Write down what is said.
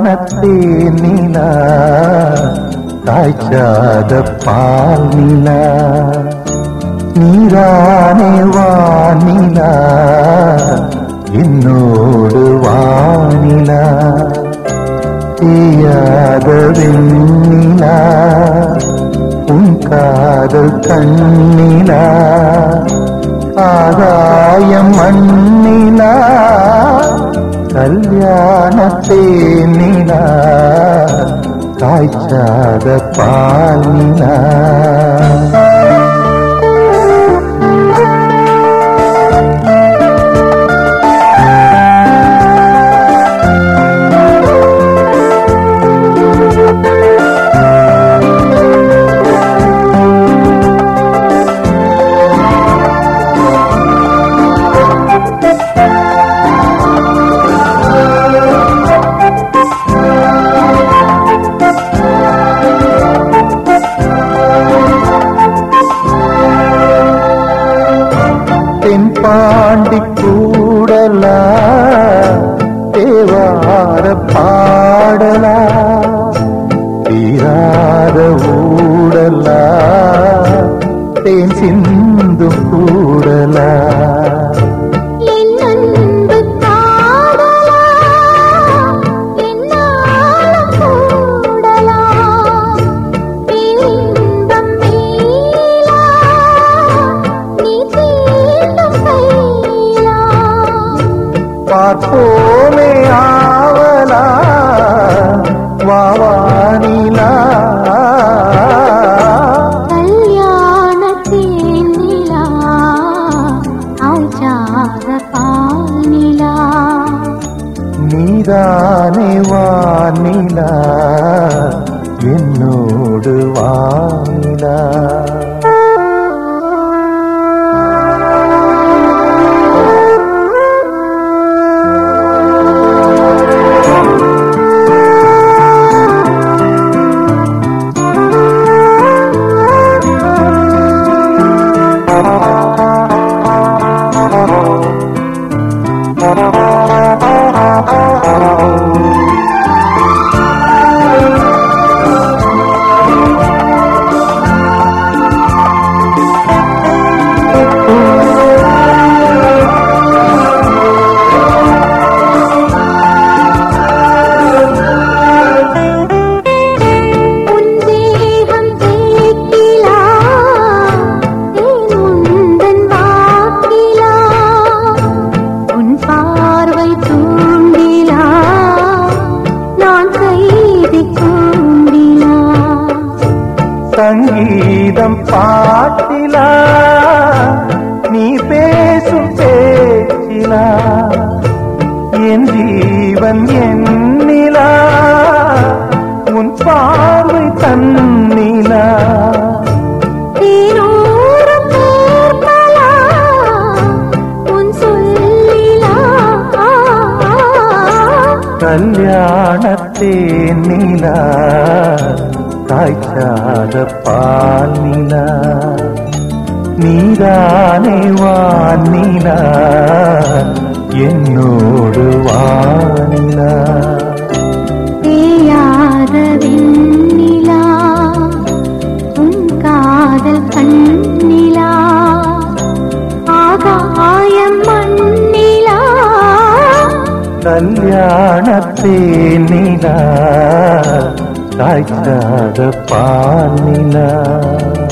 கல்யாணத்தேன் நிலா காய்ச்சாத பால் நிலா நீரானே வானிலா என்னோடு வானிலா தீயாத வெண்ணிலா உன் காதல் கண்ணிலா ஆகாயம் மண்ணிலா கல்யாணத்தேன் நிலா காய்ச்சாத பால் நிலா பாண்டி கூடலா தேவார பாடலா தீராத ஊடலா தேன் சிந்து கூடலா பார்ப்போமே ஆவலா வாவானிலா கல்யாணத்தேன் நிலா காய்ச்சாத பால் நிலா நீதானே வானிலா என்னோடு வானிலா சங்கீதம் பாட்டிலா நீ பேசும் பேச்சிலா என் ஜீவன் என்னிலா உன் பார்வை தன்னிலா கல்யாணத்தேன் நிலா காய்ச்சாத பால் நிலா நீதானே வானிலா என்னோடு வானிலா தேயாத வெண்ணிலா உன் காதல் கண்ணிலா ஆகாயம் மண்ணிலா கல்யாணத்தேன் நிலா காய்ச்சாத பால் நிலா